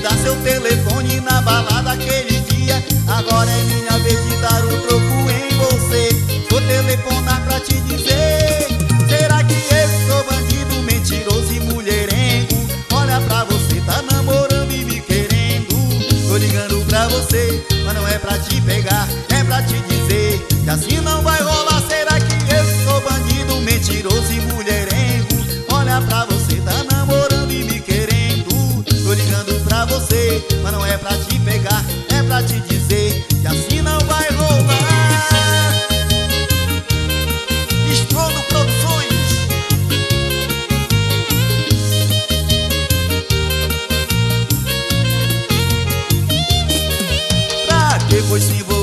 dar seu telefone na balada aquele dia. Agora é minha vez de dar o troco em você. Vou telefonar pra te dizer: será que eu sou bandido, mentiroso e mulherengo? Olha pra você, tá namorando e me querendo. Tô ligando pra você, mas não é pra te pegar, é pra te dizer que assim não vai rolar. Será que eu sou bandido, mentiroso e mulherengo? Olha pra você, tá namorando e me querendo. Tô ligando pra você, mas não é pra te pegar, é pra te dizer que assim não vai rolar. Estrondo Produções. Pra que foi se